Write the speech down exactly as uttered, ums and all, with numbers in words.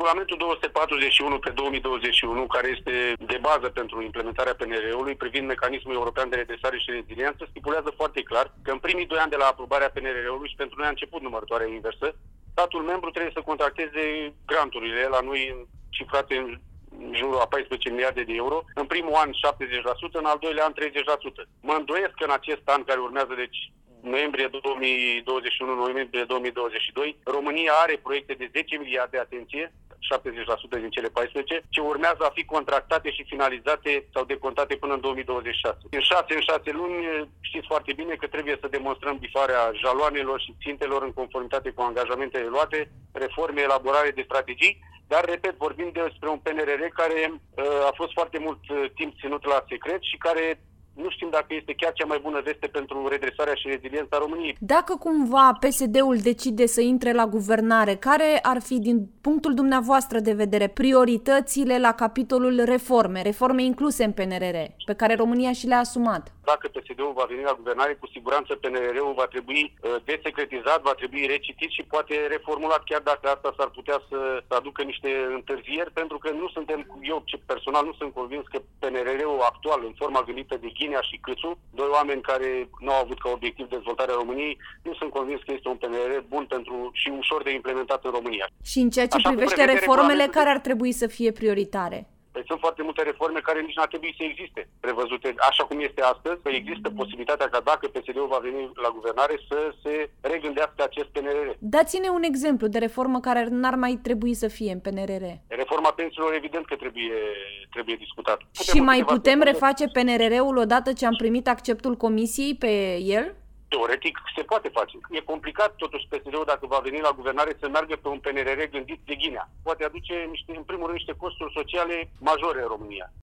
Regulamentul două sute patruzeci și unu pe două mii douăzeci și unu, care este de bază pentru implementarea P N R U-ului privind mecanismul european de redresare și reziliență, stipulează foarte clar că în primii doi ani de la aprobarea P N R U-ului, și pentru noi a început numărătoarea inversă, statul membru trebuie să contracteze granturile la noi cifrate în jurul a paisprezece miliarde de euro, în primul an șaptezeci la sută, în al doilea an treizeci la sută. Mă îndoiesc că în acest an care urmează, deci noiembrie două mii douăzeci și unu, noiembrie două mii douăzeci și doi, România are proiecte de zece miliarde, atenție, șaptezeci la sută din cele paisprezece, ce urmează a fi contractate și finalizate sau decontate până în două mii douăzeci și șase. În șase, în șase luni știți foarte bine că trebuie să demonstrăm bifarea jaloanelor și țintelor în conformitate cu angajamentele luate, reforme, elaborare de strategii, dar, repet, vorbim despre un P N R R care uh, a fost foarte mult uh, timp ținut la secret și care nu știm dacă este chiar cea mai bună veste pentru redresarea și reziliența României. Dacă cumva P S D-ul decide să intre la guvernare, care ar fi, din punctul dumneavoastră de vedere, prioritățile la capitolul reforme, reforme incluse în P N R R, pe care România și le-a asumat? Dacă P S D-ul va veni la guvernare, cu siguranță P N R R-ul va trebui uh, desecretizat, va trebui recitit și poate reformulat, chiar dacă asta s-ar putea să, să aducă niște întârzieri, pentru că nu suntem, eu ce personal nu sunt convins că P N R R-ul actual, în forma gândită de Ghinea și Câțu, doi oameni care nu au avut ca obiectiv dezvoltarea României, nu sunt convins că este un P N R R bun pentru și ușor de implementat în România. Și în ceea ce Așa privește reformele, care ar trebui să fie prioritare? Păi sunt foarte multe reforme care nici n-ar trebui să existe, prevăzute așa cum este astăzi, că există posibilitatea ca dacă P S D-ul va veni la guvernare să se regândească acest P N R R. Dați-ne un exemplu de reformă care n-ar mai trebui să fie în P N R R. Reforma pensiilor, evident că trebuie, trebuie discutat. Și mai putem reface P N R R-ul odată ce am primit acceptul Comisiei pe el? Teoretic se poate face. E complicat totuși P S D-ul, dacă va veni la guvernare, să meargă pe un P N R R gândit de Ghinea. Poate aduce niște, în primul rând niște costuri sociale majore în România.